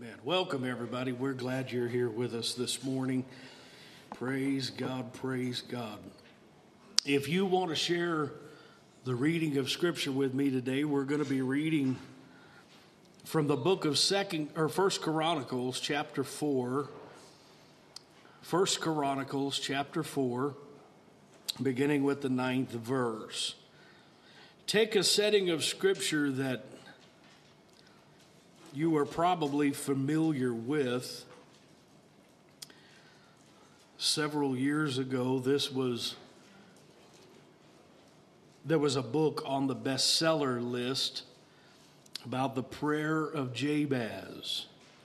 Amen. Welcome, everybody. We're glad you're here with us this morning. Praise God, praise God. If you want to share the reading of Scripture with me today, we're going to be reading from the book of First Chronicles, chapter 4. First Chronicles, chapter 4, beginning with the 9th verse. Take a setting of Scripture that you are probably familiar with. Several years ago, there was a book on the bestseller list about the prayer of Jabez.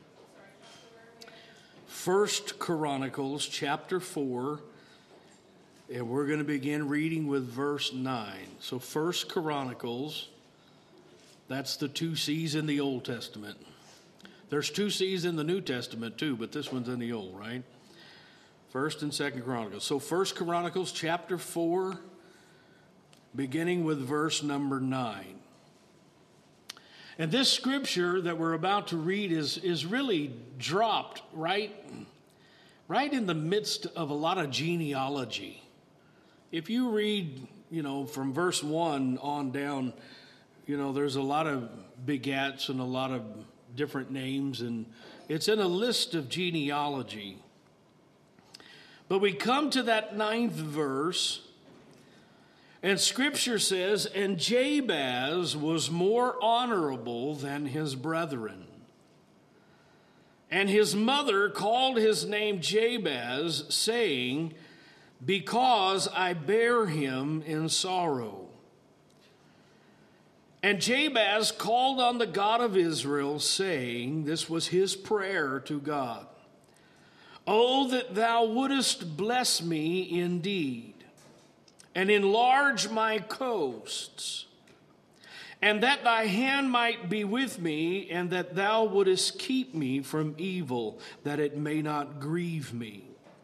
First Chronicles chapter 4, and we're going to begin reading with verse 9. So First Chronicles, that's the 2 C's in the Old Testament. There's 2 C's in the New Testament too, but this one's in the Old, right? First and Second Chronicles. So First Chronicles chapter 4, beginning with verse number 9. And this scripture that we're about to read is really dropped right in the midst of a lot of genealogy. If you read, from verse 1 on down, there's a lot of begats and a lot of different names, and it's in a list of genealogy. But we come to that 9th verse, and Scripture says, "And Jabez was more honorable than his brethren. And his mother called his name Jabez, saying, Because I bare him in sorrow. And Jabez called on the God of Israel, saying," this was his prayer to God, "Oh, that thou wouldest bless me indeed, and enlarge my coasts, and that thy hand might be with me, and that thou wouldest keep me from evil, that it may not grieve me."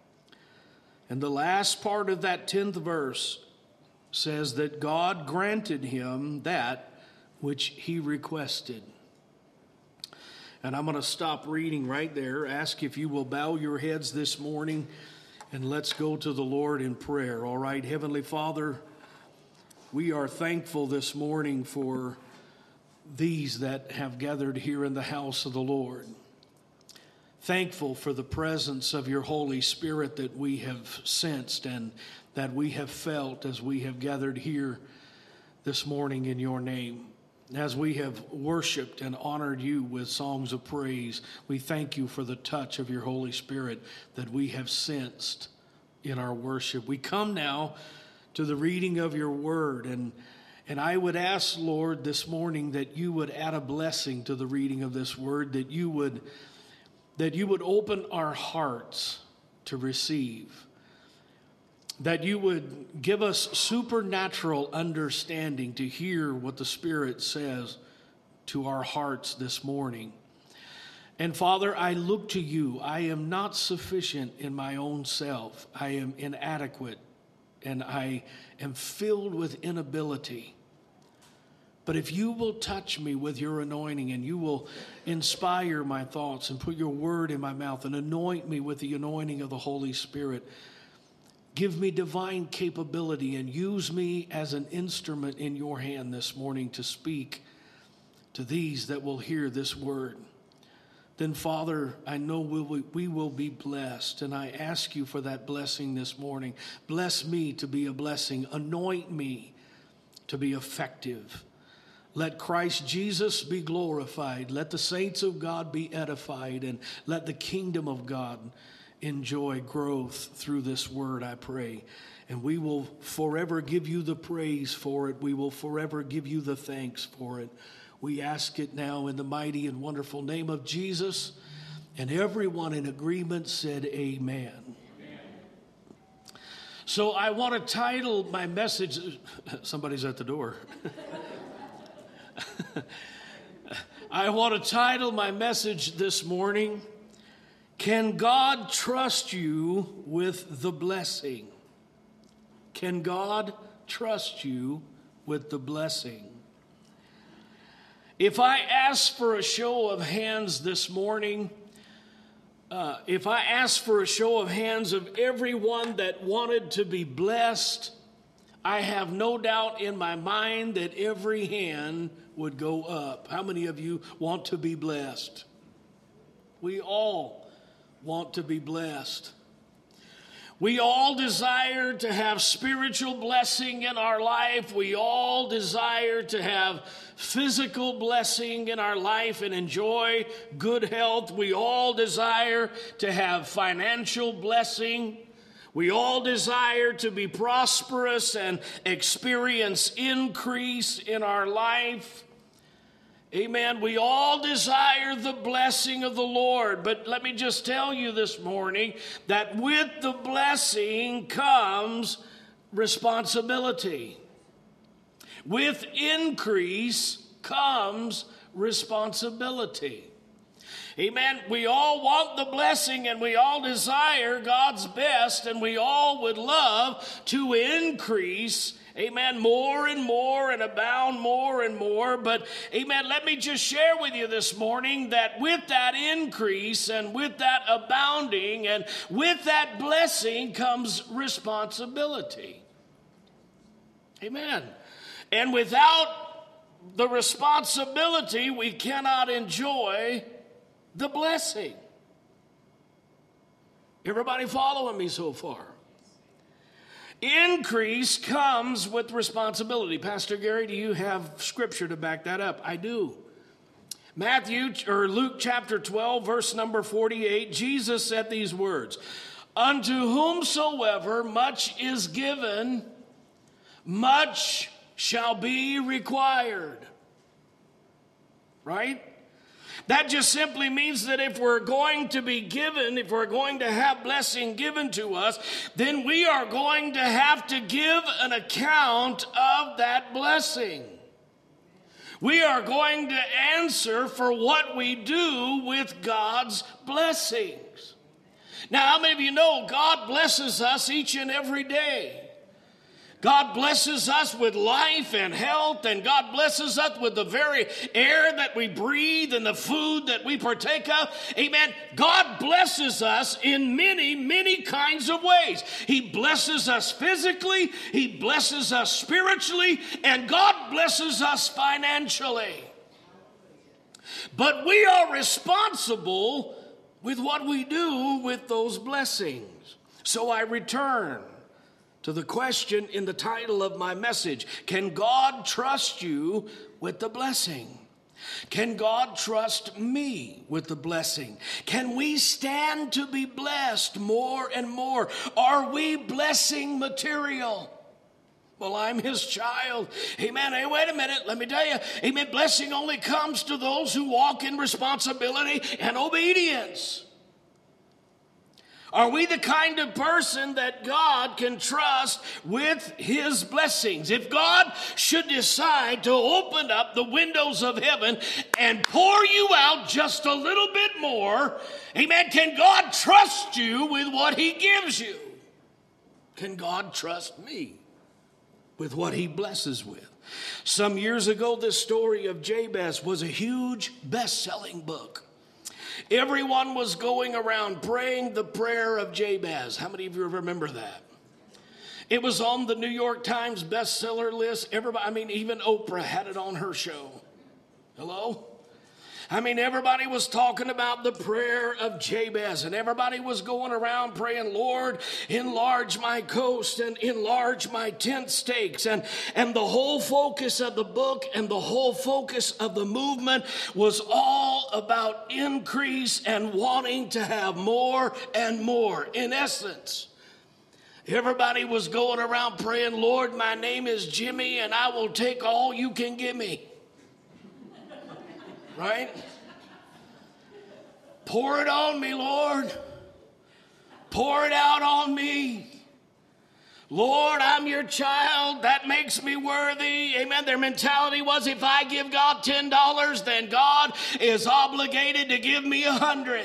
And the last part of that 10th verse says that God granted him that which he requested. And I'm going to stop reading right there. Ask if you will bow your heads this morning, and let's go to the Lord in prayer. All right, Heavenly Father, we are thankful this morning for these that have gathered here in the house of the Lord. Thankful for the presence of your Holy Spirit that we have sensed and that we have felt as we have gathered here this morning in your name. As we have worshiped and honored you with songs of praise, we thank you for the touch of your Holy Spirit that we have sensed in our worship. We come now to the reading of your word, and I would ask, Lord, this morning that you would add a blessing to the reading of this word, that you would open our hearts to receive, that you would give us supernatural understanding to hear what the Spirit says to our hearts this morning. And Father, I look to you. I am not sufficient in my own self. I am inadequate, and I am filled with inability. But if you will touch me with your anointing, and you will inspire my thoughts and put your word in my mouth and anoint me with the anointing of the Holy Spirit, give me divine capability and use me as an instrument in your hand this morning to speak to these that will hear this word. Then, Father, I know we will be blessed, and I ask you for that blessing this morning. Bless me to be a blessing. Anoint me to be effective. Let Christ Jesus be glorified. Let the saints of God be edified, and let the kingdom of God enjoy growth through this word, I pray. And we will forever give you the praise for it. We will forever give you the thanks for it. We ask it now in the mighty and wonderful name of Jesus. And everyone in agreement said amen. So I want to title my message, somebody's at the door. I want to title my message this morning, "Can God trust you with the blessing?" Can God trust you with the blessing? If I ask for a show of hands this morning, if I ask for a show of hands of everyone that wanted to be blessed, I have no doubt in my mind that every hand would go up. How many of you want to be blessed? We all want to be blessed. We all desire to have spiritual blessing in our life. We all desire to have physical blessing in our life and enjoy good health. We all desire to have financial blessing. We all desire to be prosperous and experience increase in our life. Amen. We all desire the blessing of the Lord. But let me just tell you this morning that with the blessing comes responsibility. With increase comes responsibility. Amen. We all want the blessing and we all desire God's best and we all would love to increase, amen, more and abound more and more. But, amen, let me just share with you this morning that with that increase and with that abounding and with that blessing comes responsibility. Amen. And without the responsibility, we cannot enjoy the blessing. Everybody following me so far? Increase comes with responsibility. Pastor Gary, do you have scripture to back that up? I do. Luke chapter 12, verse number 48, Jesus said these words, "Unto whomsoever much is given, much shall be required." Right? That just simply means that if we're going to be given, if we're going to have blessing given to us, then we are going to have to give an account of that blessing. We are going to answer for what we do with God's blessings. Now, how many of you know God blesses us each and every day? God blesses us with life and health, and God blesses us with the very air that we breathe and the food that we partake of. Amen. God blesses us in many, many kinds of ways. He blesses us physically, He blesses us spiritually, and God blesses us financially. But we are responsible with what we do with those blessings. So I return to the question in the title of my message. Can God trust you with the blessing? Can God trust me with the blessing? Can we stand to be blessed more and more? Are we blessing material? Well, I'm His child. Amen. Hey, wait a minute. Let me tell you. Amen. Blessing only comes to those who walk in responsibility and obedience. Are we the kind of person that God can trust with His blessings? If God should decide to open up the windows of heaven and pour you out just a little bit more, amen, can God trust you with what He gives you? Can God trust me with what He blesses with? Some years ago, this story of Jabez was a huge best-selling book. Everyone was going around praying the prayer of Jabez. How many of you remember that? It was on the New York Times bestseller list. Everybody, even Oprah had it on her show. Hello? Everybody was talking about the prayer of Jabez, and everybody was going around praying, Lord, enlarge my coast and enlarge my tent stakes. And the whole focus of the book and the whole focus of the movement was all about increase and wanting to have more and more. In essence, everybody was going around praying, Lord, my name is Jimmy, and I will take all you can give me. Right? Pour it on me, Lord. Pour it out on me. Lord, I'm your child. That makes me worthy. Amen. Their mentality was, if I give God $10, then God is obligated to give me 100.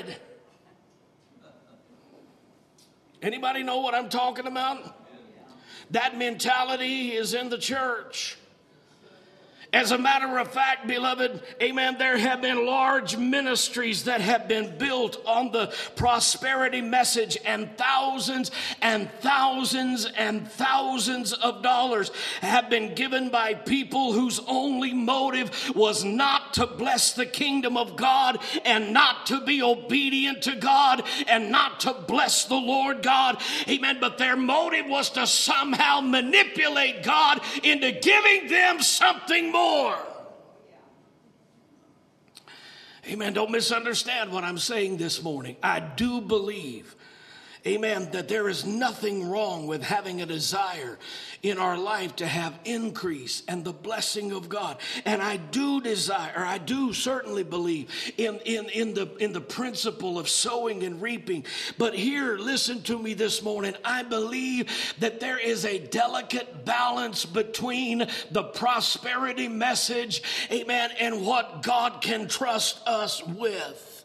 Anybody know what I'm talking about? That mentality is in the church. As a matter of fact, beloved, amen, there have been large ministries that have been built on the prosperity message, and thousands and thousands and thousands of dollars have been given by people whose only motive was not to bless the kingdom of God and not to be obedient to God and not to bless the Lord God. Amen. But their motive was to somehow manipulate God into giving them something more. Amen. Don't misunderstand what I'm saying this morning. I do believe, amen, that there is nothing wrong with having a desire in our life to have increase and the blessing of God. And I do desire, or I do certainly believe in the principle of sowing and reaping. But here, listen to me this morning. I believe that there is a delicate balance between the prosperity message, amen, and what God can trust us with.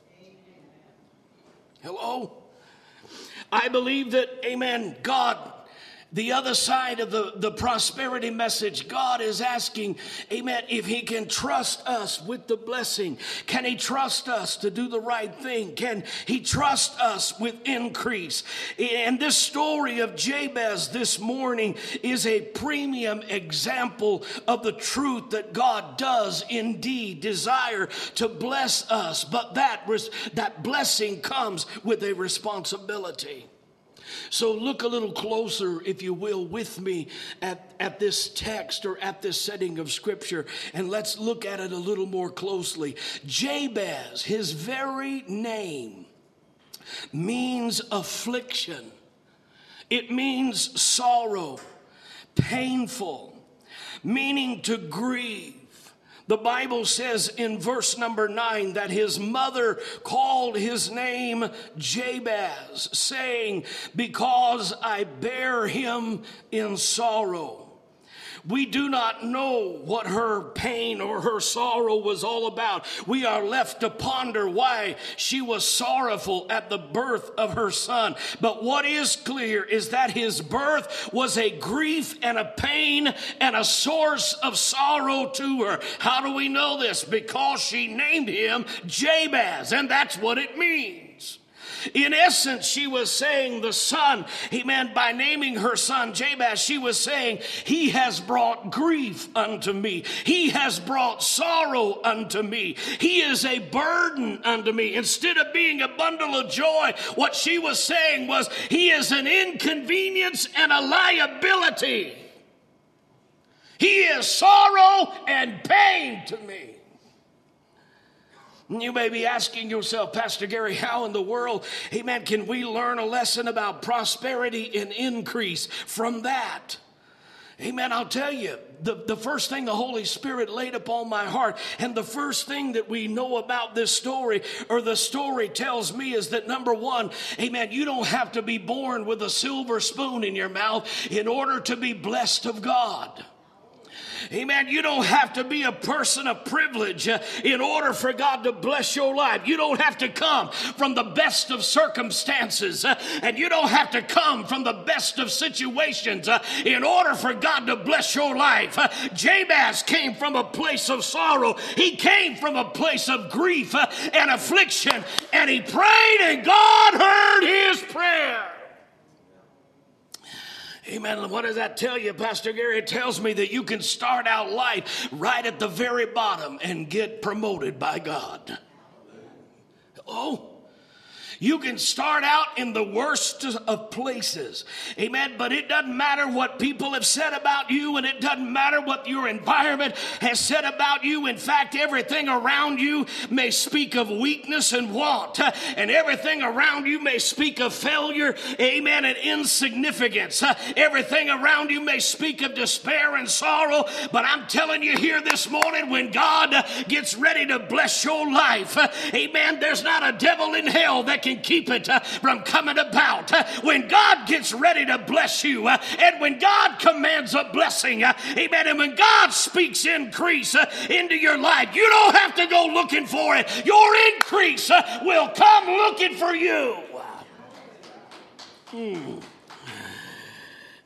Hello? I believe that, amen, God, the other side of the prosperity message, God is asking, amen, if he can trust us with the blessing. Can he trust us to do the right thing? Can he trust us with increase? And this story of Jabez this morning is a premium example of the truth that God does indeed desire to bless us, but that blessing comes with a responsibility. So look a little closer, if you will, with me at this text or at this setting of Scripture, and let's look at it a little more closely. Jabez, his very name, means affliction. It means sorrow, painful, meaning to grieve. The Bible says in verse number 9 that his mother called his name Jabez, saying, because I bear him in sorrow. We do not know what her pain or her sorrow was all about. We are left to ponder why she was sorrowful at the birth of her son. But what is clear is that his birth was a grief and a pain and a source of sorrow to her. How do we know this? Because she named him Jabez, and that's what it means. In essence, she was saying the son, amen, by naming her son Jabez, she was saying, he has brought grief unto me. He has brought sorrow unto me. He is a burden unto me. Instead of being a bundle of joy, what she was saying was, he is an inconvenience and a liability. He is sorrow and pain to me. You may be asking yourself, Pastor Gary, how in the world, amen, can we learn a lesson about prosperity and increase from that? Amen, I'll tell you, the first thing the Holy Spirit laid upon my heart, and the first thing that we know about this story, or the story tells me, is that number one, amen, you don't have to be born with a silver spoon in your mouth in order to be blessed of God. Amen. You don't have to be a person of privilege in order for God to bless your life. You don't have to come from the best of circumstances, and you don't have to come from the best of situations in order for God to bless your life. Jabez came from a place of sorrow. He came from a place of grief and affliction, and he prayed, and God heard his prayer. Amen. What does that tell you, Pastor Gary? It tells me that you can start out life right at the very bottom and get promoted by God. Oh, you can start out in the worst of places. Amen. But it doesn't matter what people have said about you, and it doesn't matter what your environment has said about you. In fact, everything around you may speak of weakness and want, and everything around you may speak of failure, amen, and insignificance. Everything around you may speak of despair and sorrow. But I'm telling you here this morning, when God gets ready to bless your life, amen, there's not a devil in hell that can keep it from coming about. When God gets ready to bless you, and when God commands a blessing, amen, and when God speaks increase into your life, you don't have to go looking for it. Your increase will come looking for you.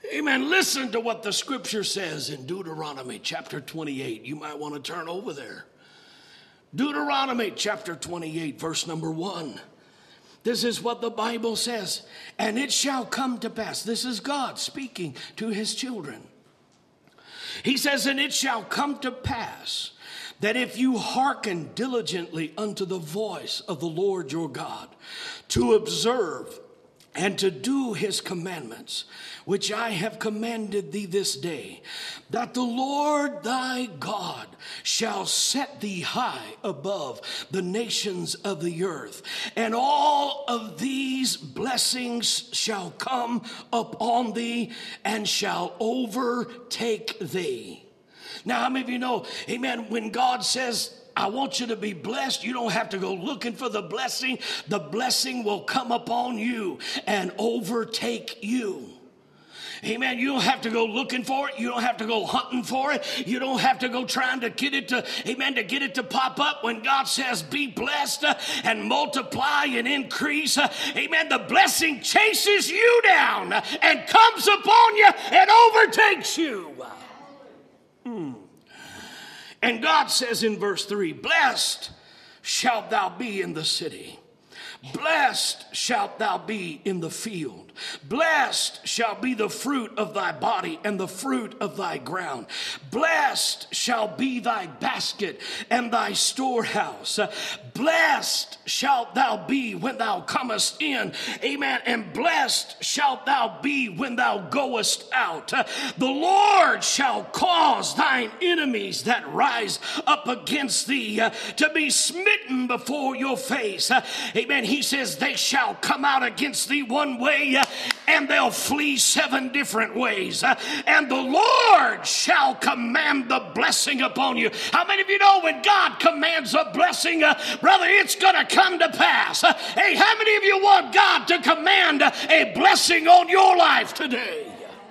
Amen. Listen to what the scripture says in Deuteronomy chapter 28. You might want to turn over there. Deuteronomy chapter 28, verse number 1. This is what the Bible says. And it shall come to pass. This is God speaking to his children. He says, and it shall come to pass that if you hearken diligently unto the voice of the Lord your God, to observe and to do his commandments, which I have commanded thee this day, that the Lord thy God shall set thee high above the nations of the earth, and all of these blessings shall come upon thee and shall overtake thee. Now, how many of you know, amen, when God says, I want you to be blessed, you don't have to go looking for the blessing. The blessing will come upon you and overtake you. Amen. You don't have to go looking for it. You don't have to go hunting for it. You don't have to go trying to get it to, amen, to get it to pop up. When God says be blessed and multiply and increase, amen, the blessing chases you down and comes upon you and overtakes you. And God says in verse 3, blessed shalt thou be in the city. Blessed shalt thou be in the field. Blessed shall be the fruit of thy body and the fruit of thy ground. Blessed shall be thy basket and thy storehouse. Blessed shalt thou be when thou comest in. Amen. And blessed shalt thou be when thou goest out. The Lord shall cause thine enemies that rise up against thee to be smitten before your face. Amen. He says they shall come out against thee one way and they'll flee 7 different ways. And the Lord shall command the blessing upon you. How many of you know when God commands a blessing, brother, it's going to come to pass? Hey, how many of you want God to command a blessing on your life today?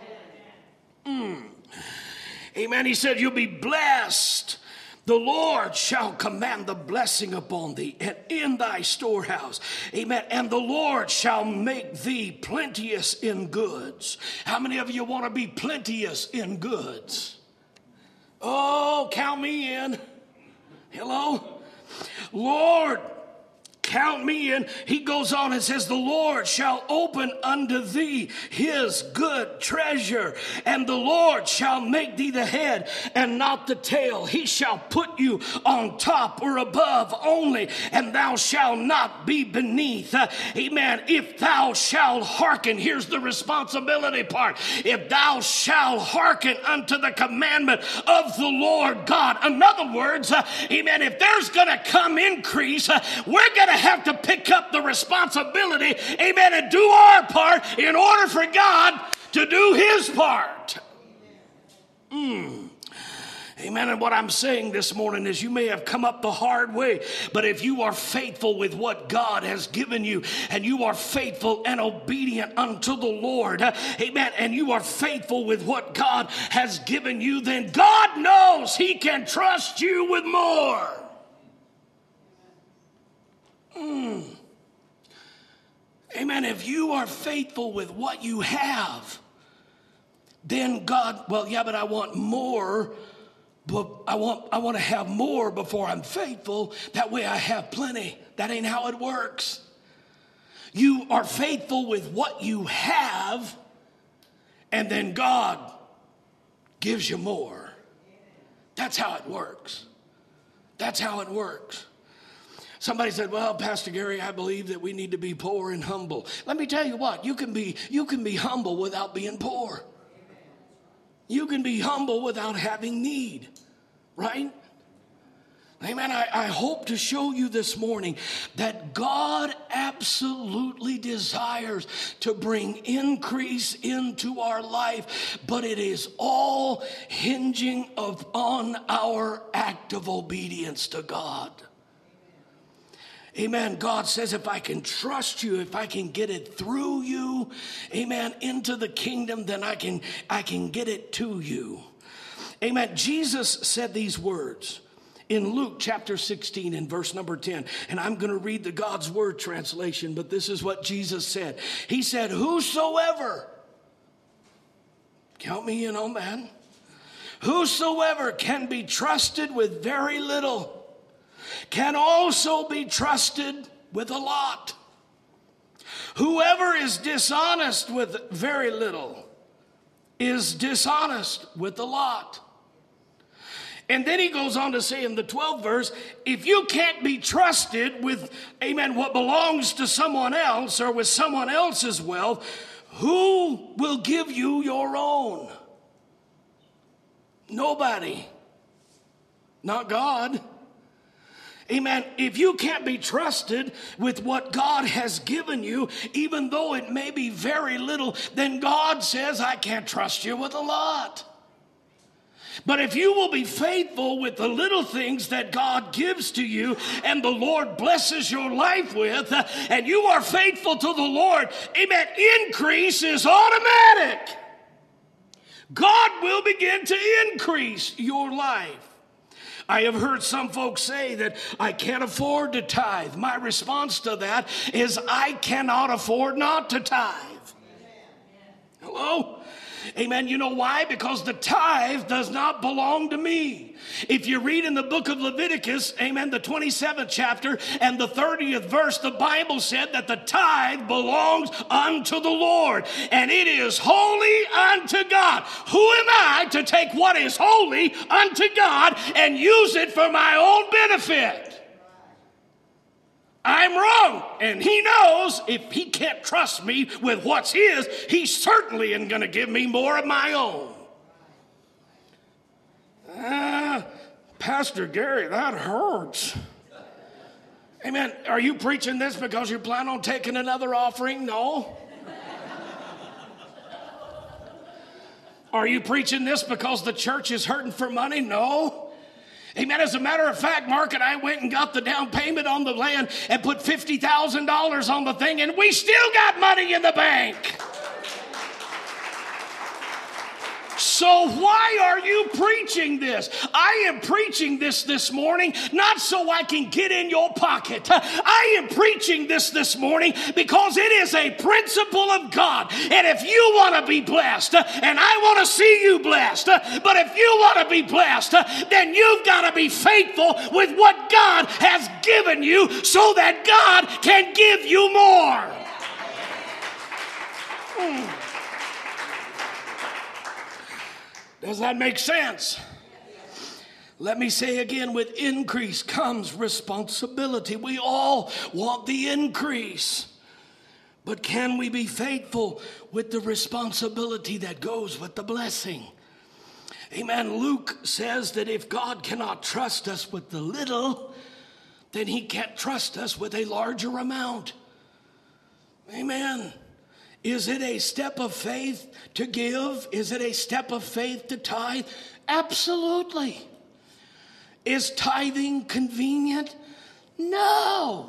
Amen. He said you'll be blessed. The Lord shall command the blessing upon thee and in thy storehouse. Amen. And the Lord shall make thee plenteous in goods. How many of you want to be plenteous in goods? Oh, count me in. Hello? Lord, count me in. He goes on and says, the Lord shall open unto thee his good treasure, and the Lord shall make thee the head and not the tail. He shall put you on top or above only, and thou shalt not be beneath. Amen. If thou shalt hearken, here's the responsibility part. If thou shalt hearken unto the commandment of the Lord God. In other words, amen, if there's going to come increase, we're going to have to pick up the responsibility, amen, and do our part in order for God to do his part. Amen. And what I'm saying this morning is you may have come up the hard way, but if you are faithful with what God has given you, and you are faithful and obedient unto the Lord, amen, and you are faithful with what God has given you, then God knows he can trust you with more. Amen. If you are faithful with what you have, then God, well, yeah, but I want more. But I want to have more before I'm faithful. That way I have plenty. That ain't how it works. You are faithful with what you have, and then God gives you more. That's how it works. That's how it works. Somebody said, well, Pastor Gary, I believe that we need to be poor and humble. Let me tell you what, you can be humble without being poor. You can be humble without having need, right? Amen. I hope to show you this morning that God absolutely desires to bring increase into our life, but it is all hinging upon our act of obedience to God. Amen. God says if I can trust you, if I can get it through you, amen, into the kingdom, then I can get it to you. Amen. Jesus said these words in Luke chapter 16 and verse number 10. And I'm going to read the God's Word translation, but this is what Jesus said. He said, whosoever Count me in on that. Whosoever can be trusted with very little can also be trusted with a lot. Whoever is dishonest with very little is dishonest with a lot. And then he goes on to say in the 12th verse, if you can't be trusted with, amen, what belongs to someone else or with someone else's wealth, who will give you your own? Nobody. Not God. Amen. If you can't be trusted with what God has given you, even though it may be very little, then God says, I can't trust you with a lot. But if you will be faithful with the little things that God gives to you and the Lord blesses your life with, and you are faithful to the Lord, amen, increase is automatic. God will begin to increase your life. I have heard some folks say that I can't afford to tithe. My response to that is I cannot afford not to tithe. Hello? Amen. You know why? Because the tithe does not belong to me. If you read in the book of Leviticus, amen, the 27th chapter and the 30th verse, the Bible said that the tithe belongs unto the Lord, and it is holy unto God. Who am I to take what is holy unto God and use it for my own benefit? I'm wrong, and he knows if he can't trust me with what's his, he certainly isn't going to give me more of my own. Pastor Gary, that hurts. Amen. Are you preaching this because you plan on taking another offering? No. Are you preaching this because the church is hurting for money? No. Amen. As a matter of fact, Mark and I went and got the down payment on the land and put $50,000 on the thing, and we still got money in the bank. So why are you preaching this? I am preaching this morning not so I can get in your pocket. I am preaching this morning because it is a principle of God. And if you want to be blessed, and I want to see you blessed, but if you want to be blessed, then you've got to be faithful with what God has given you so that God can give you more. Does that make sense? Let me say again, with increase comes responsibility. We all want the increase. But can we be faithful with the responsibility that goes with the blessing? Amen. Luke says that if God cannot trust us with the little, then he can't trust us with a larger amount. Amen. Is it a step of faith to give? Is it a step of faith to tithe? Absolutely. Is tithing convenient? No.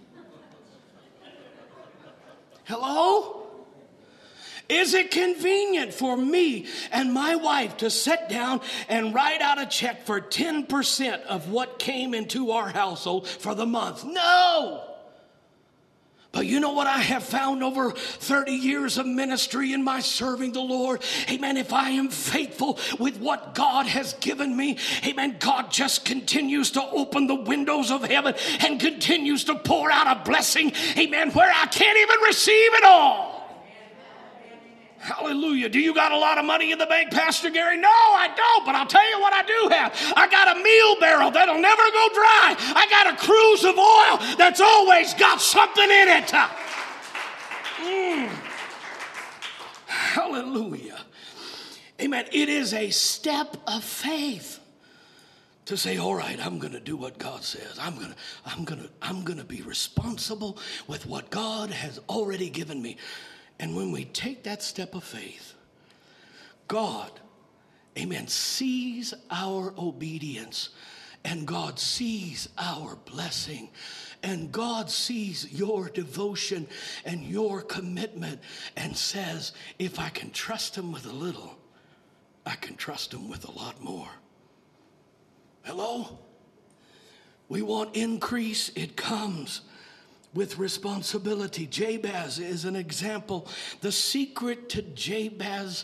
Hello? Is it convenient for me and my wife to sit down and write out a check for 10% of what came into our household for the month? No. But you know what I have found over 30 years of ministry in my serving the Lord? Amen. If I am faithful with what God has given me, amen, God just continues to open the windows of heaven and continues to pour out a blessing, amen, where I can't even receive it all. Hallelujah. Do you got a lot of money in the bank, Pastor Gary? No, I don't, but I'll tell you what I do have. I got a meal barrel that'll never go dry. I got a cruise of oil that's always got something in it. Hallelujah. Amen. It is a step of faith to say, all right, I'm going to do what God says. I'm going to be responsible with what God has already given me. And when we take that step of faith, God, amen, sees our obedience, and God sees our blessing, and God sees your devotion and your commitment and says, if I can trust him with a little, I can trust him with a lot more. Hello? We want increase. It comes with responsibility. Jabez is an example. The secret to Jabez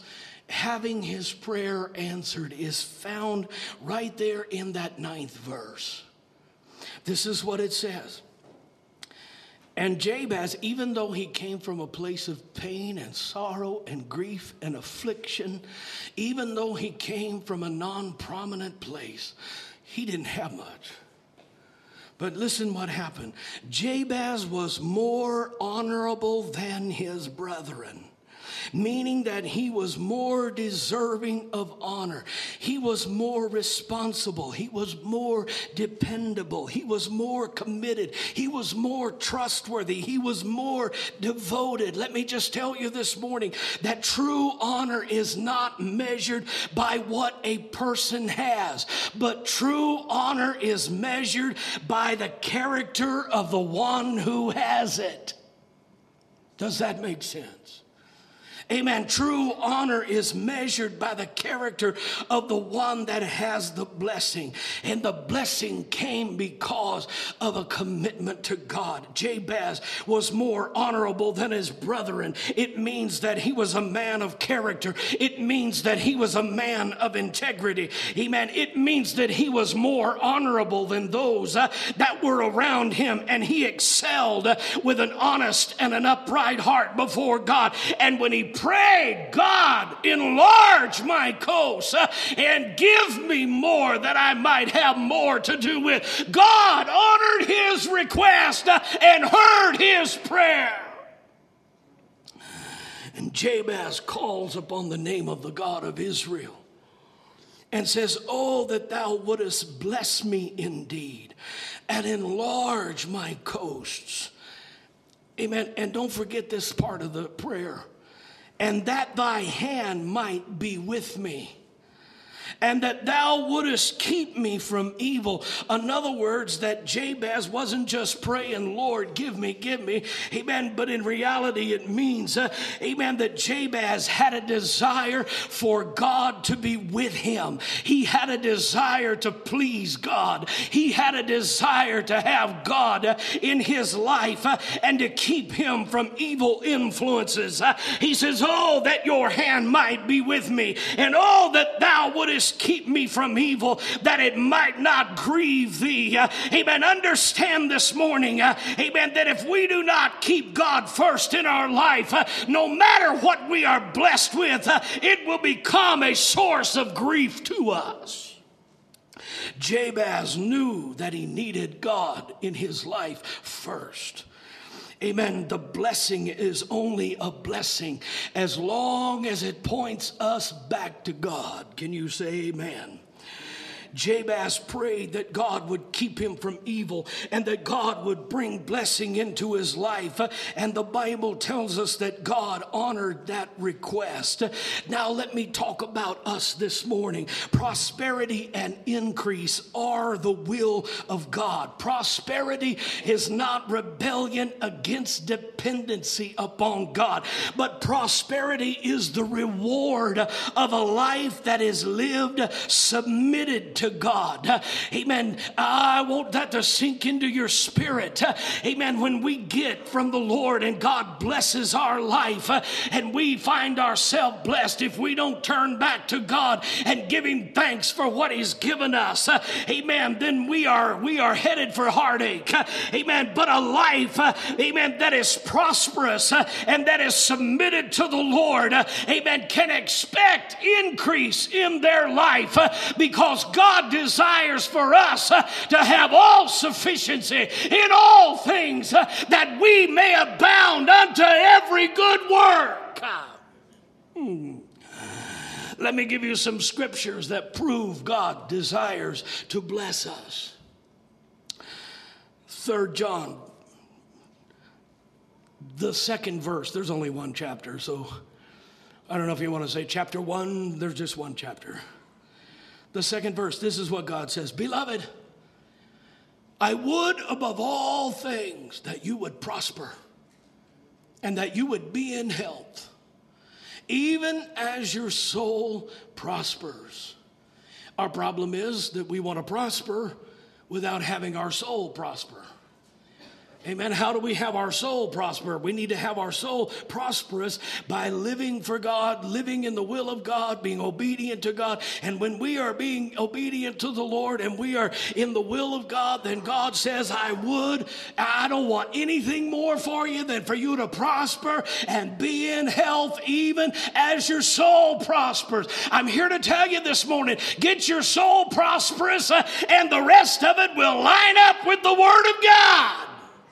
having his prayer answered is found right there in that 9th verse. This is what it says. And Jabez, even though he came from a place of pain and sorrow and grief and affliction, even though he came from a non-prominent place, he didn't have much. But listen what happened. Jabez was more honorable than his brethren, meaning that he was more deserving of honor. He was more responsible. He was more dependable. He was more committed. He was more trustworthy. He was more devoted. Let me just tell you this morning that true honor is not measured by what a person has, but true honor is measured by the character of the one who has it. Does that make sense? Amen. True honor is measured by the character of the one that has the blessing. And the blessing came because of a commitment to God. Jabez was more honorable than his brethren. It means that he was a man of character. It means that he was a man of integrity. Amen. It means that he was more honorable than those that were around him. And he excelled with an honest and an upright heart before God. And when he pray, God, enlarge my coast and give me more that I might have more to do with. God honored his request and heard his prayer. And Jabez calls upon the name of the God of Israel and says, oh, that thou wouldest bless me indeed and enlarge my coasts. Amen. And don't forget this part of the prayer. And that thy hand might be with me, and that thou wouldest keep me from evil. In other words, that Jabez wasn't just praying, Lord, give me, amen, but in reality it means, amen, that Jabez had a desire for God to be with him. He had a desire to please God. He had a desire to have God in his life and to keep him from evil influences. He says, oh, that your hand might be with me, and oh, that thou wouldest keep me from evil, that it might not grieve thee. Amen. Understand this morning, amen, that if we do not keep God first in our life, no matter what we are blessed with, it will become a source of grief to us. Jabez knew that he needed God in his life first. Amen. The blessing is only a blessing as long as it points us back to God. Can you say amen? Jabez prayed that God would keep him from evil and that God would bring blessing into his life. And the Bible tells us that God honored that request. Now let me talk about us this morning. Prosperity and increase are the will of God. Prosperity is not rebellion against dependency upon God, but prosperity is the reward of a life that is lived submitted to God. Amen. I want that to sink into your spirit. Amen. When we get from the Lord and God blesses our life and we find ourselves blessed, if we don't turn back to God and give him thanks for what he's given us, amen, then we are headed for heartache. Amen. But a life, amen, that is prosperous and that is submitted to the Lord, amen, can expect increase in their life because God desires for us to have all sufficiency in all things that we may abound unto every good work. Let me give you some scriptures that prove God desires to bless us. 3 John, the 2nd verse. There's only one chapter, so I don't know if you want to say chapter 1. There's just one chapter. The 2nd verse, this is what God says. Beloved, I would above all things that you would prosper and that you would be in health, even as your soul prospers. Our problem is that we want to prosper without having our soul prosper. Amen. How do we have our soul prosper? We need to have our soul prosperous by living for God, living in the will of God, being obedient to God. And when we are being obedient to the Lord and we are in the will of God, then God says, I don't want anything more for you than for you to prosper and be in health even as your soul prospers. I'm here to tell you this morning, get your soul prosperous and the rest of it will line up with the Word of God.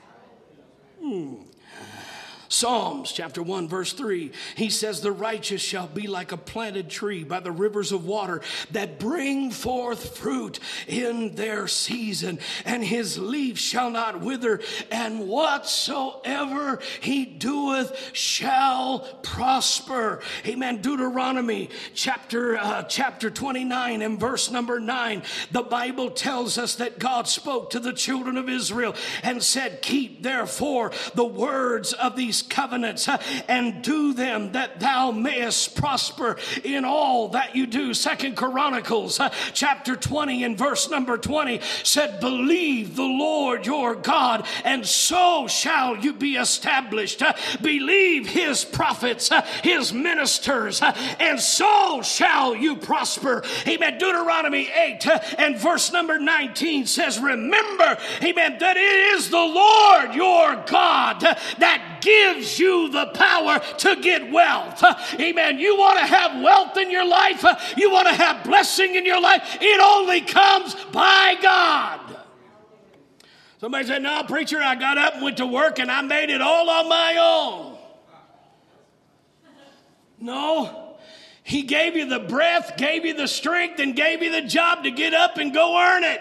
Psalms chapter 1 verse 3, he says, the righteous shall be like a planted tree by the rivers of water that bring forth fruit in their season, and his leaf shall not wither, and whatsoever he doeth shall prosper. Amen. Deuteronomy chapter 29 and verse number 9, the Bible tells us that God spoke to the children of Israel and said, keep therefore the words of these covenants and do them, that thou mayest prosper in all that you do. 2 Chronicles chapter 20 and verse number 20 said, believe the Lord your God, and so shall you be established. Believe his prophets, his ministers, and so shall you prosper. Amen. Deuteronomy 8 and verse number 19 says, remember, amen, that it is the Lord your God that gives you the power to get wealth. Amen. You want to have wealth in your life? You want to have blessing in your life? It only comes by God. Somebody said, no, preacher, I got up and went to work and I made it all on my own. No. He gave you the breath, gave you the strength, and gave you the job to get up and go earn it.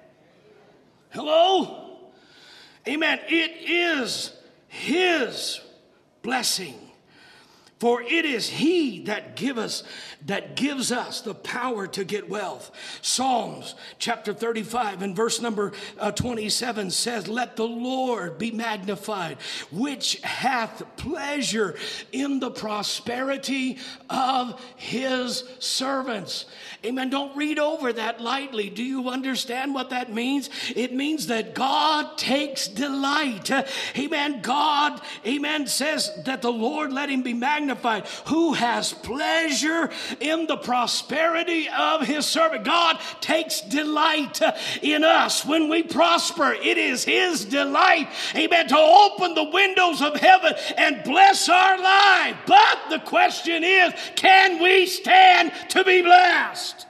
Hello? Amen. It is his blessing. For it is he that gives us the power to get wealth. Psalms chapter 35 and verse number 27 says, let the Lord be magnified, which hath pleasure in the prosperity of his servants. Amen. Don't read over that lightly. Do you understand what that means? It means that God takes delight. Amen. God, amen, says that the Lord let him be magnified, who has pleasure in the prosperity of his servant. God takes delight in us. When we prosper, it is his delight, amen, to open the windows of heaven and bless our life. But the question is, can we stand to be blessed?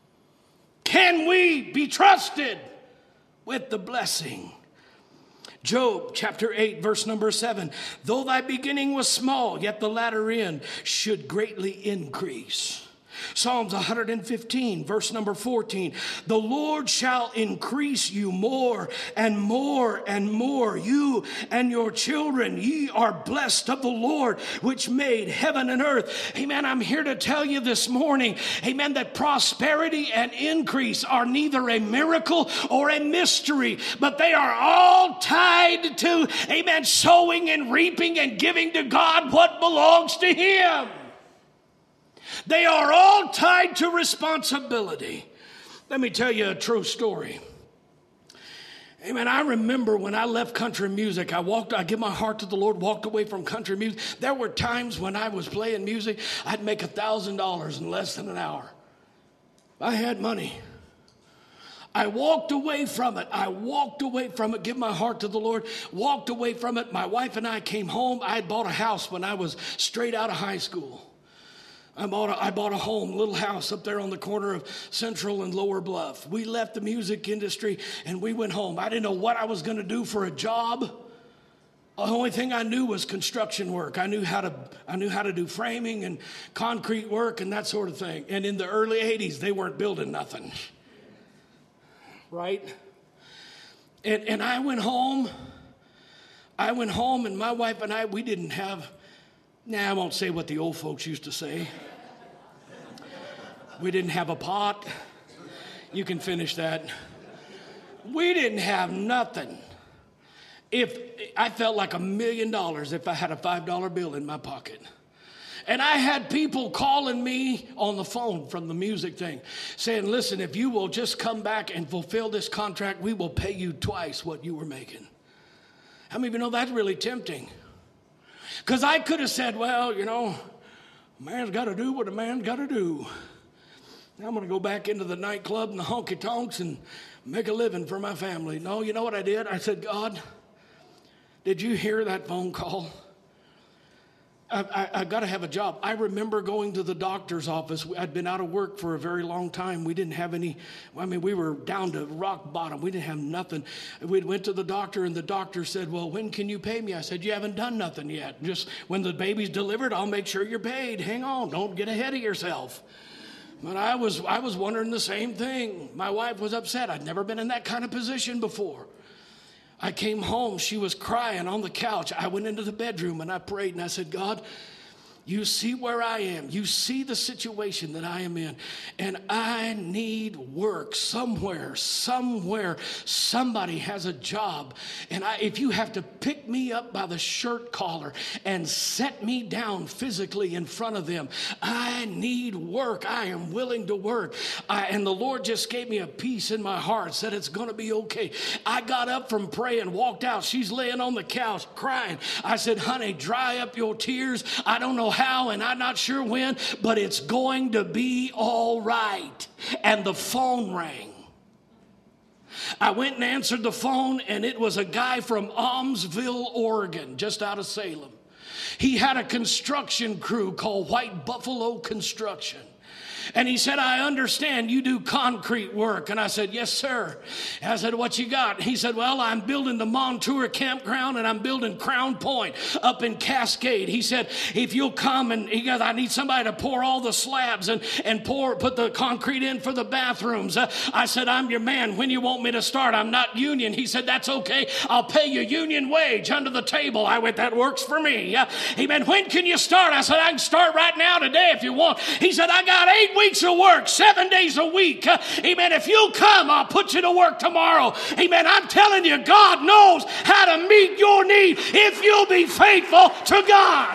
Can we be trusted with the blessing? Job chapter 8 verse number 7, though thy beginning was small, yet the latter end should greatly increase. Psalms 115 verse number 14, the Lord shall increase you more and more and more, you and your children. Ye are blessed of the Lord, which made heaven and earth. Amen. I'm here to tell you this morning, amen, that prosperity and increase are neither a miracle or a mystery, but they are all tied to, amen, sowing and reaping and giving to God what belongs to him. They are all tied to responsibility. Let me tell you a true story. Amen. I remember when I left country music, I give my heart to the Lord, walked away from country music. There were times when I was playing music, I'd make $1,000 in less than an hour. I had money. I walked away from it, give my heart to the Lord, walked away from it. My wife and I came home. I had bought a house when I was straight out of high school. I bought a home, little house up there on the corner of Central and Lower Bluff. We left the music industry and we went home. I didn't know what I was going to do for a job. The only thing I knew was construction work. I knew how to do framing and concrete work and that sort of thing. And in the early 80s, they weren't building nothing. Right? And I went home. And my wife and I, we didn't have, I won't say what the old folks used to say. We didn't have a pot. You can finish that. We didn't have nothing. If I felt like $1 million if I had a $5 bill in my pocket. And I had people calling me on the phone from the music thing saying, listen, if you will just come back and fulfill this contract, we will pay you twice what you were making. How many of you know that's really tempting? Because I could have said, well, a man's got to do what a man's got to do. Now I'm going to go back into the nightclub and the honky-tonks and make a living for my family. No, you know what I did? I said, God, did you hear that phone call? I got to have a job. I remember going to the doctor's office. I'd been out of work for a very long time. We didn't have any, we were down to rock bottom. We didn't have nothing. We went to the doctor, and the doctor said, well, when can you pay me? I said, you haven't done nothing yet. Just when the baby's delivered, I'll make sure you're paid. Hang on. Don't get ahead of yourself. But I was wondering the same thing. My wife was upset. I'd never been in that kind of position before. I came home. She was crying on the couch. I went into the bedroom and I prayed and I said, God, you see where I am. You see the situation that I am in. And I need work somewhere. Somebody has a job. And if you have to pick me up by the shirt collar and set me down physically in front of them, I need work. I am willing to work. And the Lord just gave me a peace in my heart, said it's going to be okay. I got up from praying, walked out. She's laying on the couch crying. I said, honey, dry up your tears. I don't know how, and I'm not sure when, but it's going to be all right. And the phone rang. I went and answered the phone, and it was a guy from Almsville, Oregon, just out of Salem. He had a construction crew called White Buffalo Construction. And he said, I understand you do concrete work. And I said, yes, sir. I said, what you got? He said, well, I'm building the Montour Campground and I'm building Crown Point up in Cascade. He said, if you'll come, and he goes, I need somebody to pour all the slabs and put the concrete in for the bathrooms. I said, I'm your man. When you want me to start? I'm not union. He said, that's okay. I'll pay you union wage under the table. I went, that works for me. Amen. When can you start? I said, I can start right now today if you want. He said, I got 8 weeks of work, 7 days a week. Amen. If you'll come, I'll put you to work tomorrow. Amen. I'm telling you, God knows how to meet your need if you'll be faithful to God.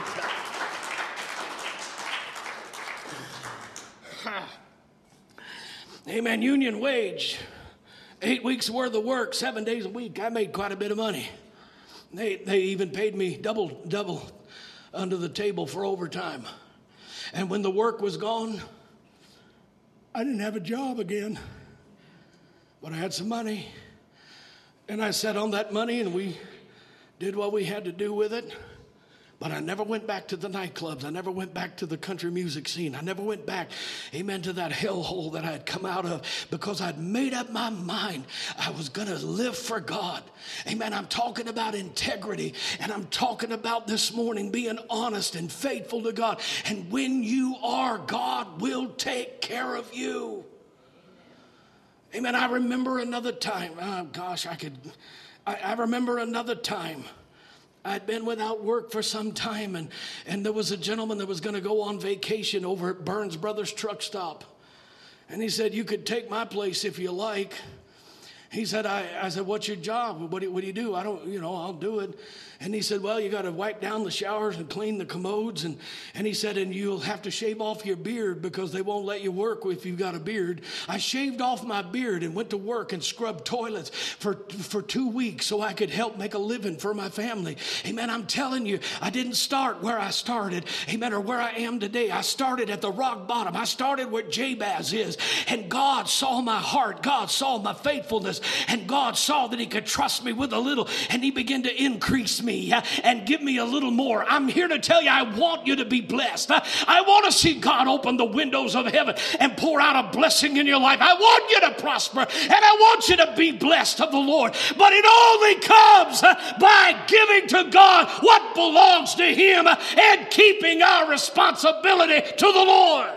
Amen. Union wage, 8 weeks worth of work, 7 days a week. I made quite a bit of money. They even paid me double under the table for overtime. And when the work was gone, I didn't have a job again, but I had some money, and I sat on that money, and we did what we had to do with it. But I never went back to the nightclubs. I never went back to the country music scene. I never went back, amen, to that hellhole that I had come out of, because I'd made up my mind I was going to live for God. Amen. I'm talking about integrity, and I'm talking about this morning being honest and faithful to God. And when you are, God will take care of you. Amen. I remember another time. I remember another time. I'd been without work for some time, and there was a gentleman that was going to go on vacation over at Burns Brothers Truck Stop. And he said, you could take my place if you like. He said, I said, what's your job? What do you do? I'll do it. And he said, well, you got to wipe down the showers and clean the commodes. And he said, and you'll have to shave off your beard because they won't let you work if you've got a beard. I shaved off my beard and went to work and scrubbed toilets for 2 weeks so I could help make a living for my family. Amen. I'm telling you, I didn't start where I started. Amen. Or where I am today. I started at the rock bottom. I started where Jabez is. And God saw my heart. God saw my faithfulness. And God saw that he could trust me with a little. And he began to increase me and give me a little more. I'm here to tell you, I want you to be blessed. I want to see God open the windows of heaven and pour out a blessing in your life. I want you to prosper, and I want you to be blessed of the Lord. But it only comes by giving to God what belongs to him and keeping our responsibility to the Lord.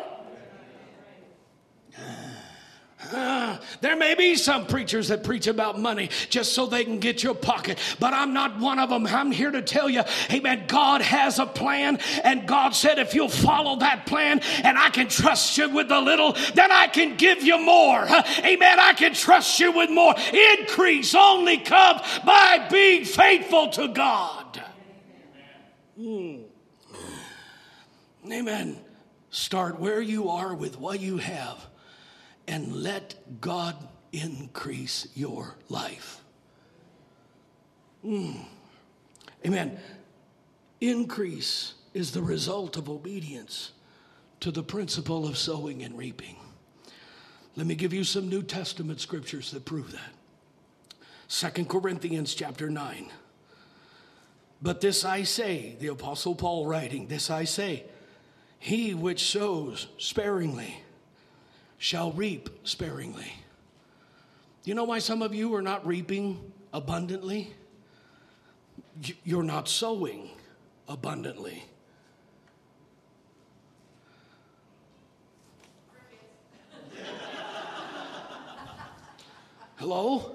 There may be some preachers that preach about money just so they can get your pocket, but I'm not one of them. I'm here to tell you, amen, God has a plan, and God said if you'll follow that plan and I can trust you with a little, then I can give you more. Amen, I can trust you with more. Increase only comes by being faithful to God. Amen. Start where you are with what you have, and let God increase your life. Amen. Increase is the result of obedience to the principle of sowing and reaping. Let me give you some New Testament scriptures that prove that. 2 Corinthians chapter 9. But this I say, the Apostle Paul writing, this I say, he which sows sparingly shall reap sparingly. Do you know why some of you are not reaping abundantly? You're not sowing abundantly. Hello?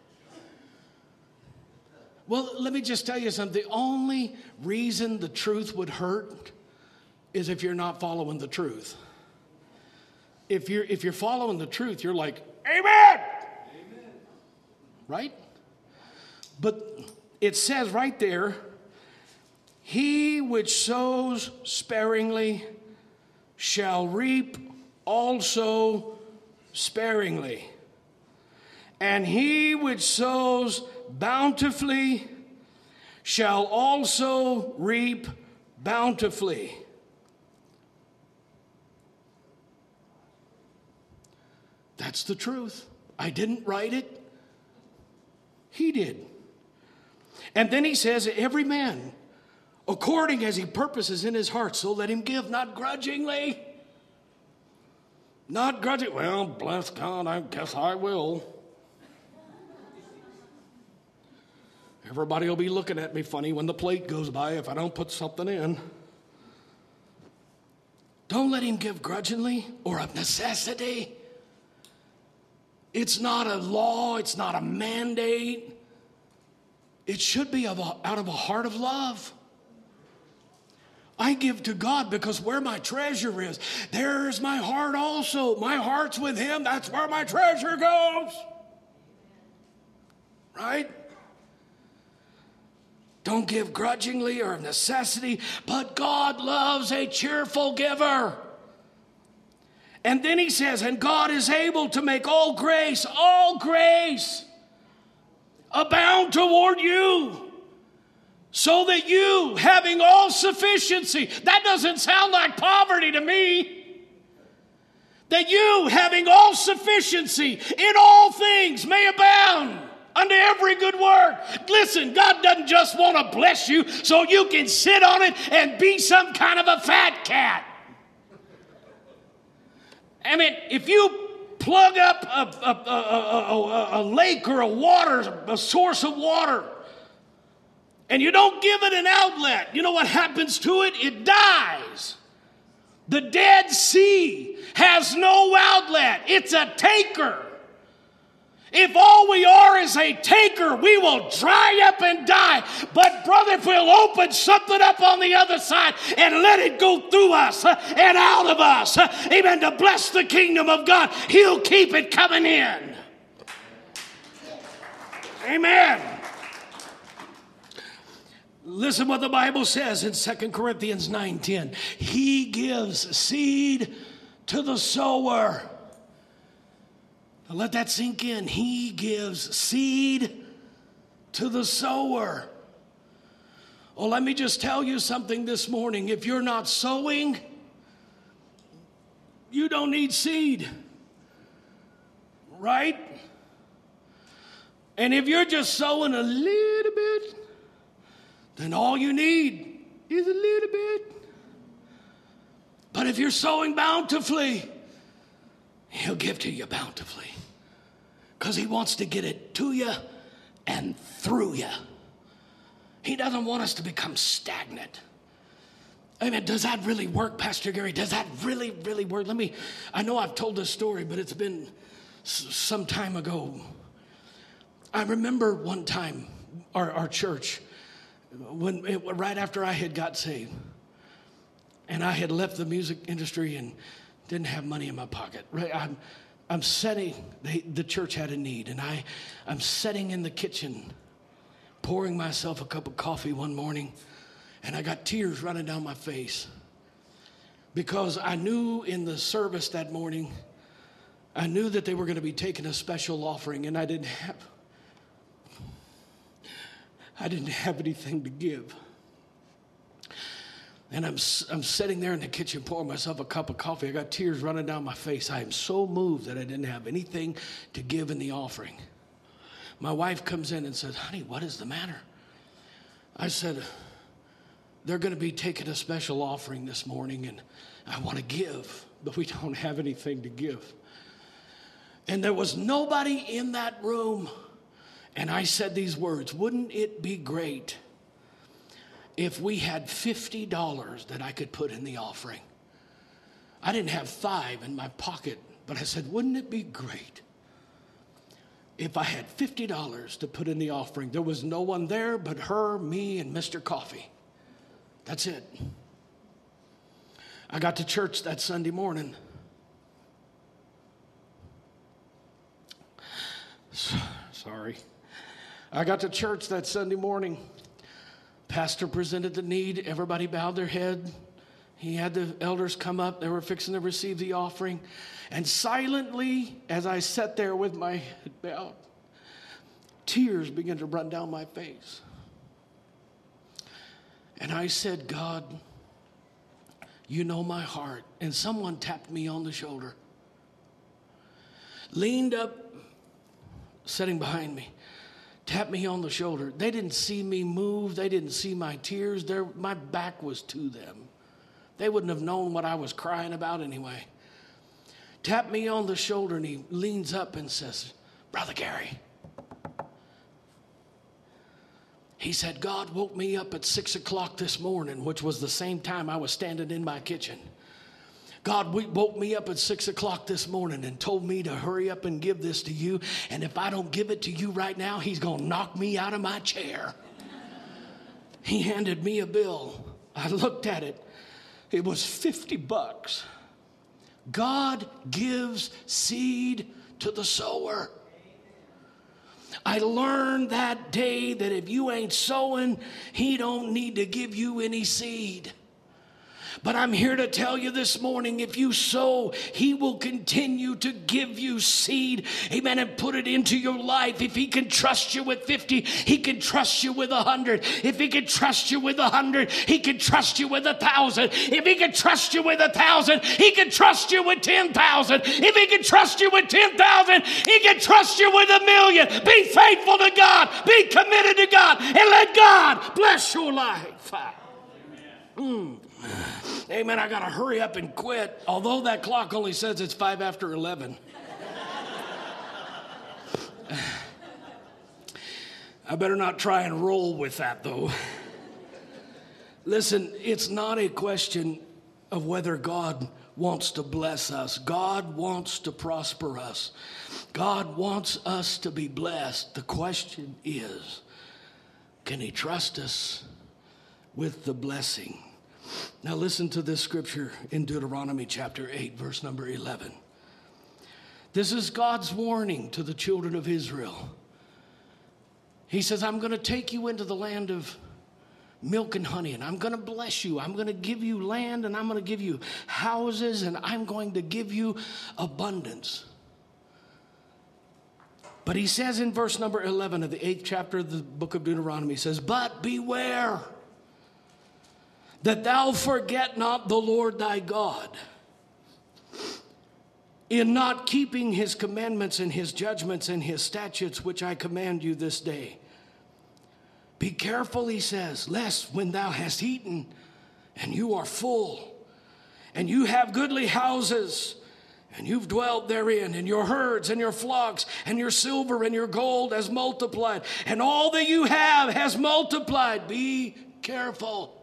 Well, let me just tell you something. The only reason the truth would hurt is if you're not following the truth. If you're following the truth, you're like, amen! Amen. Right? But it says right there, he which sows sparingly shall reap also sparingly. And he which sows bountifully shall also reap bountifully. That's the truth. I didn't write it. He did. And then he says, every man, according as he purposes in his heart, so let him give, not grudgingly. Not grudging. Well, bless God, I guess I will. Everybody will be looking at me funny when the plate goes by if I don't put something in. Don't let him give grudgingly or of necessity. It's not a law. It's not a mandate. It should be out of a heart of love. I give to God because where my treasure is, there's my heart also. My heart's with him. That's where my treasure goes. Right? Don't give grudgingly or of necessity, but God loves a cheerful giver. And then he says, and God is able to make all grace abound toward you, so that you, having all sufficiency, that doesn't sound like poverty to me, that you, having all sufficiency in all things, may abound unto every good work. Listen, God doesn't just want to bless you so you can sit on it and be some kind of a fat cat. I mean, if you plug up a lake or a source of water, and you don't give it an outlet, you know what happens to it? It dies. The Dead Sea has no outlet. It's a taker. If all we are is a taker, we will dry up and die. But brother, if we'll open something up on the other side and let it go through us and out of us, amen, to bless the kingdom of God, he'll keep it coming in. Amen. Listen what the Bible says in 2 Corinthians 9:10. He gives seed to the sower. Now let that sink in. He gives seed to the sower. Oh, let me just tell you something this morning. If you're not sowing, you don't need seed. Right? And if you're just sowing a little bit, then all you need is a little bit. But if you're sowing bountifully, he'll give to you bountifully. Because he wants to get it to you and through you. He doesn't want us to become stagnant. I mean, does that really work, Pastor Gary? Does that really work? I know I've told this story, but it's been some time ago. I remember one time, our church, right after I had got saved, and I had left the music industry and didn't have money in my pocket. Right, I'm sitting, the church had a need, and I'm sitting in the kitchen, pouring myself a cup of coffee one morning, and I got tears running down my face because I knew in the service that morning, I knew that they were going to be taking a special offering, and I didn't I didn't have anything to give. And I'm sitting there in the kitchen pouring myself a cup of coffee. I got tears running down my face. I am so moved that I didn't have anything to give in the offering. My wife comes in and says, honey, what is the matter? I said, they're going to be taking a special offering this morning, and I want to give, but we don't have anything to give. And there was nobody in that room. And I said these words, wouldn't it be great if we had $50 that I could put in the offering? I didn't have $5 in my pocket, but I said, wouldn't it be great if I had $50 to put in the offering? There was no one there but her, me, and Mr. Coffee. That's it. I got to church that Sunday morning. Sorry. I got to church that Sunday morning. Pastor presented the need. Everybody bowed their head. He had the elders come up. They were fixing to receive the offering. And silently, as I sat there with my head bowed, tears began to run down my face. And I said, God, you know my heart. And someone tapped me on the shoulder, leaned up, sitting behind me, tapped me on the shoulder. They didn't see me move. They didn't see my tears. My back was to them. They wouldn't have known what I was crying about anyway. Tapped me on the shoulder, and he leans up and says, Brother Gary. He said, God woke me up at 6 o'clock this morning, which was the same time I was standing in my kitchen. God woke me up at 6 o'clock this morning and told me to hurry up and give this to you. And if I don't give it to you right now, he's going to knock me out of my chair. He handed me a bill. I looked at it. It was $50. God gives seed to the sower. I learned that day that if you ain't sowing, he don't need to give you any seed. But I'm here to tell you this morning, if you sow, he will continue to give you seed, amen, and put it into your life. If he can trust you with 50, he can trust you with 100. If he can trust you with 100, he can trust you with 1,000. If he can trust you with 1,000, he can trust you with 10,000. If he can trust you with 10,000, he can trust you with 1,000,000. Be faithful to God. Be committed to God. And let God bless your life. Amen. I got to hurry up and quit. Although that clock only says it's 5 after 11. I better not try and roll with that, though. Listen, it's not a question of whether God wants to bless us. God wants to prosper us. God wants us to be blessed. The question is, can he trust us with the blessing? Now listen to this scripture in Deuteronomy chapter 8, verse number 11. This is God's warning to the children of Israel. He says, I'm going to take you into the land of milk and honey, and I'm going to bless you. I'm going to give you land, and I'm going to give you houses, and I'm going to give you abundance. But he says in verse number 11 of the 8th chapter of the book of Deuteronomy, he says, but beware that thou forget not the Lord thy God, in not keeping his commandments and his judgments and his statutes, which I command you this day. Be careful, he says, lest when thou hast eaten and you are full, and you have goodly houses, and you've dwelt therein, and your herds and your flocks and your silver and your gold has multiplied, and all that you have has multiplied. Be careful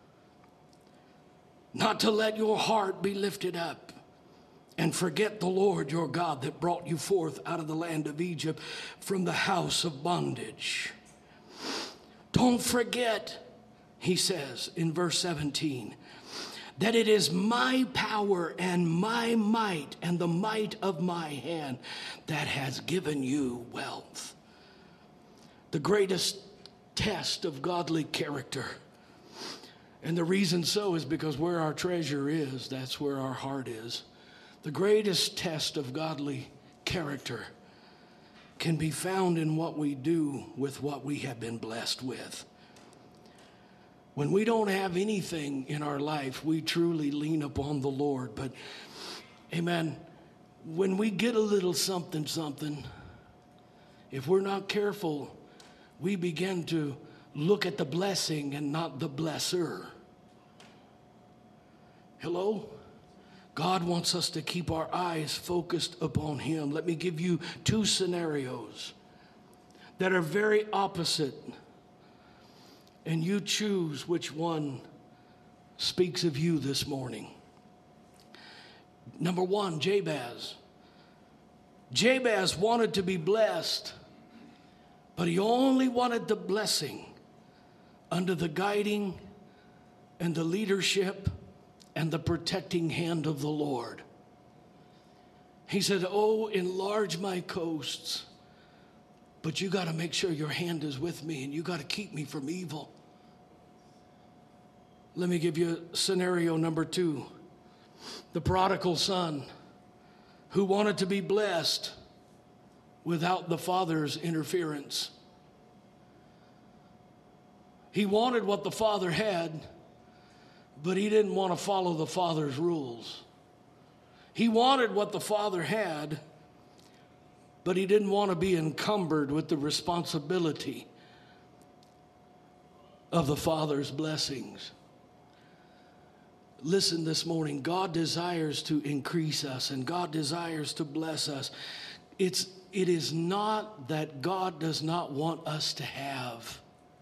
not to let your heart be lifted up and forget the Lord your God that brought you forth out of the land of Egypt from the house of bondage. Don't forget, he says in verse 17, that it is my power and my might and the might of my hand that has given you wealth. The greatest test of godly character. And the reason so is because where our treasure is, that's where our heart is. The greatest test of godly character can be found in what we do with what we have been blessed with. When we don't have anything in our life, we truly lean upon the Lord. But, amen, when we get a little something, if we're not careful, we begin to look at the blessing and not the blesser. Hello? God wants us to keep our eyes focused upon Him. Let me give you two scenarios that are very opposite, and you choose which one speaks of you this morning. Number one, Jabez. Jabez wanted to be blessed, but he only wanted the blessing under the guiding and the leadership and the protecting hand of the Lord. He said, "Oh, enlarge my coasts, but you got to make sure your hand is with me and you got to keep me from evil." Let me give you scenario number two. The prodigal son who wanted to be blessed without the father's interference. He wanted what the father had, but he didn't want to follow the father's rules. He wanted what the father had, but he didn't want to be encumbered with the responsibility of the father's blessings. Listen this morning, God desires to increase us and God desires to bless us. It is not that God does not want us to have.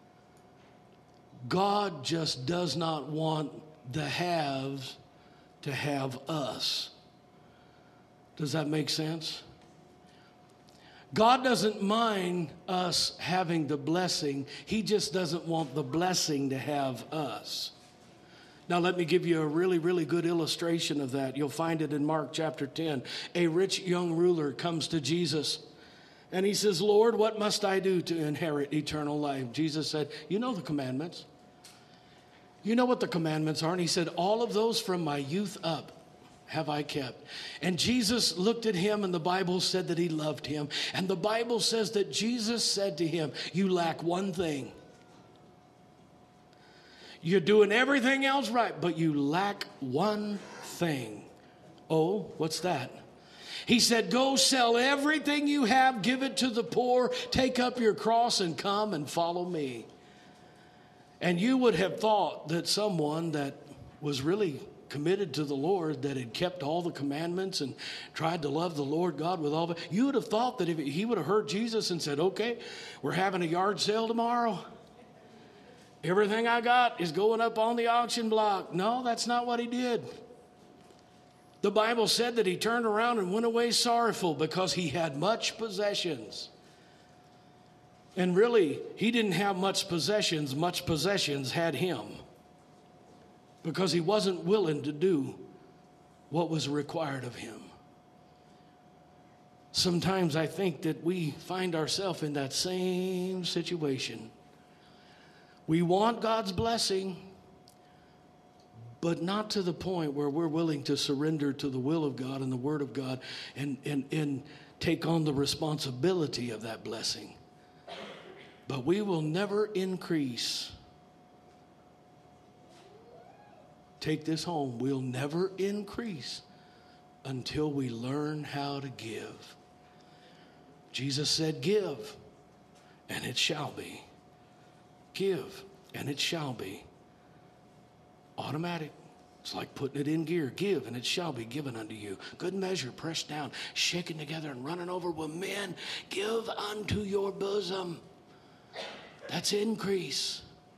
God just does not want the haves to have us. Does that make sense? God doesn't mind us having the blessing. He just doesn't want the blessing to have us. Now, let me give you a really, really good illustration of that. You'll find it in Mark chapter 10. A rich young ruler comes to Jesus, and he says, "Lord, what must I do to inherit eternal life?" Jesus said, "You know the commandments. You know what the commandments are." And he said, "All of those from my youth up have I kept." And Jesus looked at him, and the Bible said that he loved him. And the Bible says that Jesus said to him, "You lack one thing. You're doing everything else right, but you lack one thing." "Oh, what's that?" He said, "Go sell everything you have, give it to the poor, take up your cross and come and follow me." And you would have thought that someone that was really committed to the Lord, that had kept all the commandments and tried to love the Lord God with all of it, you would have thought that if he would have heard Jesus and said, "Okay, we're having a yard sale tomorrow. Everything I got is going up on the auction block." No, that's not what he did. The Bible said that he turned around and went away sorrowful because he had much possessions. And really, he didn't have much possessions had him, because he wasn't willing to do what was required of him. Sometimes I think that we find ourselves in that same situation. We want God's blessing, but not to the point where we're willing to surrender to the will of God and the Word of God and take on the responsibility of that blessing. But we will never increase. Take this home. We'll never increase until we learn how to give. Jesus said, "Give, and it shall be." Give, and it shall be. Automatic. It's like putting it in gear. Give, and it shall be given unto you. Good measure, pressed down, shaken together, and running over with men. Give unto your bosom. That's increase.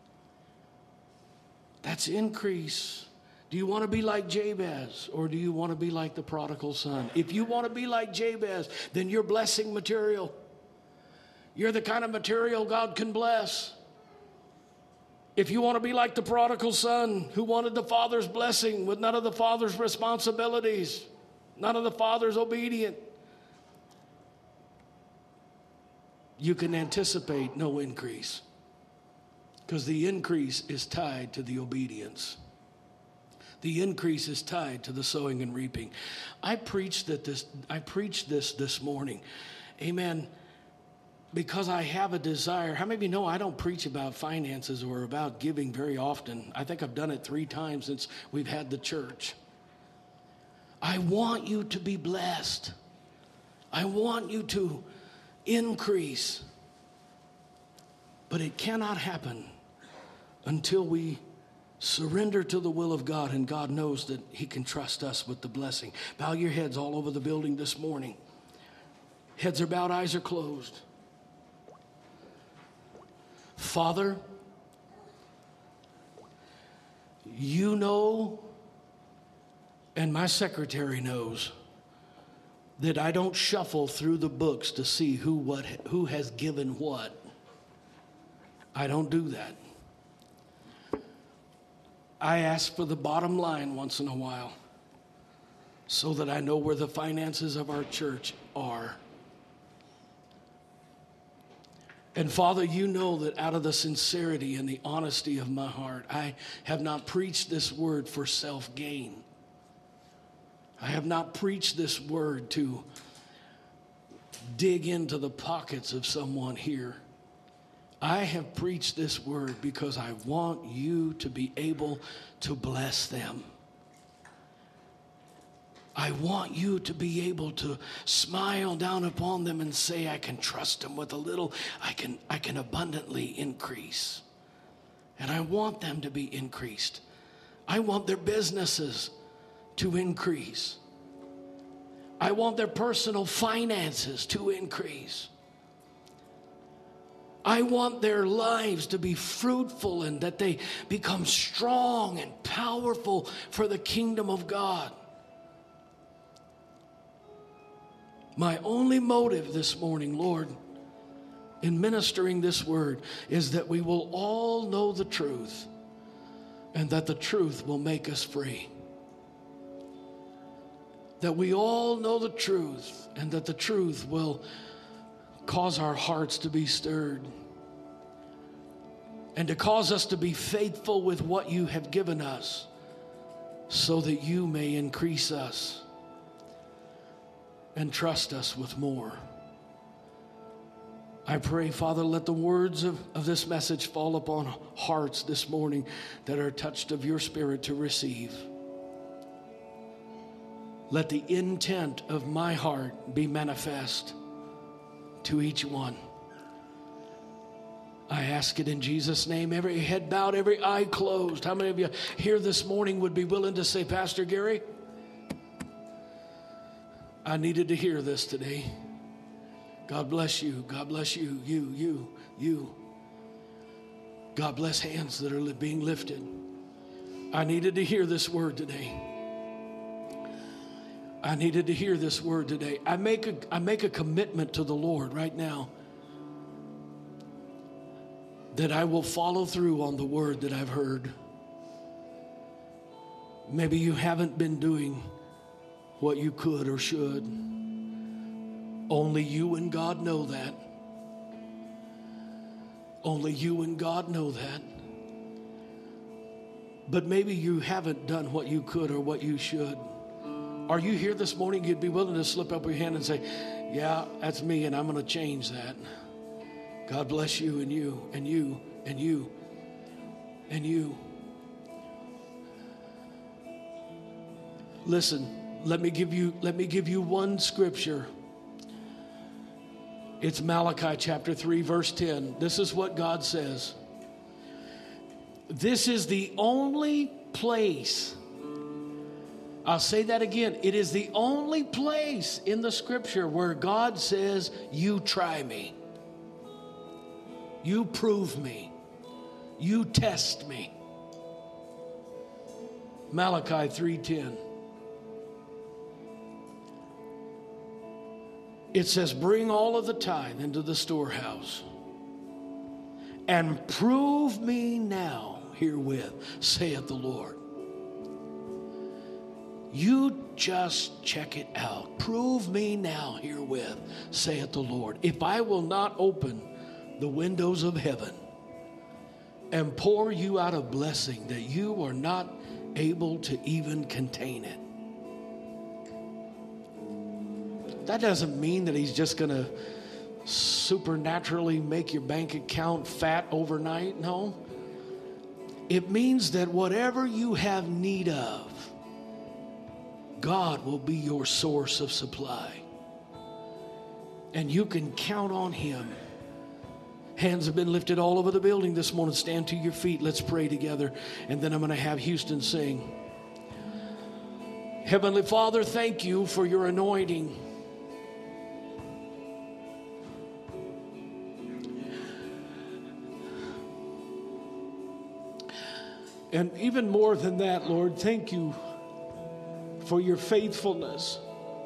That's increase. Do you want to be like Jabez, or do you want to be like the prodigal son? If you want to be like Jabez, then you're blessing material. You're the kind of material God can bless. If you want to be like the prodigal son who wanted the father's blessing with none of the father's responsibilities, none of the father's obedient, you can anticipate no increase, because the increase is tied to the obedience. The increase is tied to the sowing and reaping. I preached this morning. Amen. because I have a desire. How many of you know I don't preach about finances or about giving very often? I think I've done it 3 times since we've had the church. I want you to be blessed. I want you to increase. But it cannot happen until we surrender to the will of God, and God knows that He can trust us with the blessing. Bow your heads all over the building this morning. Heads are bowed, eyes are closed. Father, you know, and my secretary knows, that I don't shuffle through the books to see who has given what. I don't do that. I ask for the bottom line once in a while so that I know where the finances of our church are. And Father, you know that out of the sincerity and the honesty of my heart, I have not preached this word for self-gain. I have not preached this word to dig into the pockets of someone here. I have preached this word because I want you to be able to bless them. I want you to be able to smile down upon them and say, I can trust them with a little. I can abundantly increase. And I want them to be increased. I want their businesses to increase. I want their personal finances to increase. I want their lives to be fruitful and that they become strong and powerful for the kingdom of God. My only motive this morning, Lord, in ministering this word is that we will all know the truth and that the truth will make us free. That we all know the truth and that the truth will cause our hearts to be stirred and to cause us to be faithful with what you have given us so that you may increase us and trust us with more. I pray, Father, let the words of this message fall upon hearts this morning that are touched of your Spirit to receive. Let the intent of my heart be manifest to each one. I ask it in Jesus' name. Every head bowed, every eye closed. How many of you here this morning would be willing to say, Pastor Gary, I needed to hear this today. God bless you. God bless you. You. God bless hands that are being lifted. I needed to hear this word today. I needed to hear this word today. I make a commitment to the Lord right now that I will follow through on the word that I've heard. Maybe you haven't been doing what you could or should. Only you and God know that. Only you and God know that. But maybe you haven't done what you could or what you should. Are you here this morning? You'd be willing to slip up your hand and say, yeah, that's me, and I'm going to change that. God bless you and you and you and you and you. Listen, let me give you one scripture. It's Malachi chapter 3, verse 10. This is what God says. This is the only place. I'll say that again. It is the only place in the scripture where God says, you try me. You prove me. You test me. Malachi 3:10. It says, bring all of the tithe into the storehouse and prove me now herewith, saith the Lord. You just check it out. Prove me now herewith, saith the Lord. If I will not open the windows of heaven and pour you out a blessing that you are not able to even contain it. That doesn't mean that he's just going to supernaturally make your bank account fat overnight. No. It means that whatever you have need of, God will be your source of supply. And you can count on Him. Hands have been lifted all over the building this morning. Stand to your feet. Let's pray together. And then I'm going to have Houston sing. Heavenly Father, thank you for your anointing. And even more than that, Lord, thank you for your faithfulness.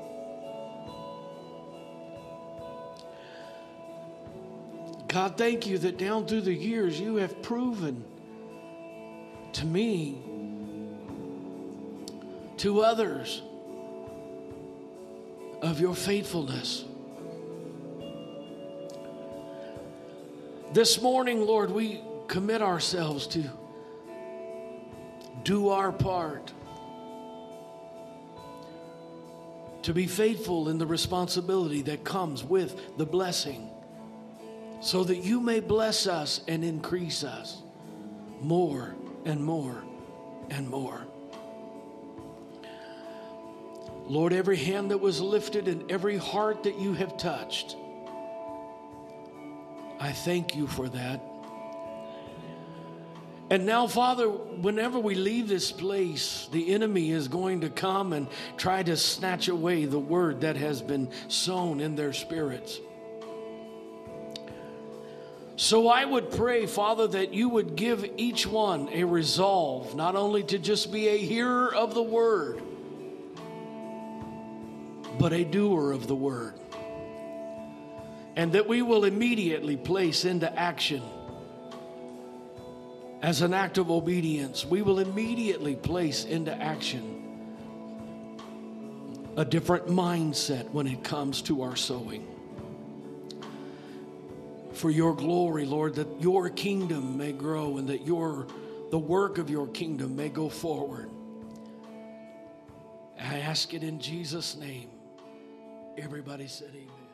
God, thank you that down through the years you have proven to me, to others, of your faithfulness. This morning, Lord, we commit ourselves to do our part, to be faithful in the responsibility that comes with the blessing, so that you may bless us and increase us more and more and more. Lord, every hand that was lifted and every heart that you have touched, I thank you for that. And now, Father, whenever we leave this place, the enemy is going to come and try to snatch away the word that has been sown in their spirits. So I would pray, Father, that you would give each one a resolve, not only to just be a hearer of the word, but a doer of the word. And that we will immediately place into action, as an act of obedience, we will immediately place into action a different mindset when it comes to our sowing. For your glory, Lord, that your kingdom may grow and that the work of your kingdom may go forward. I ask it in Jesus' name. Everybody said amen.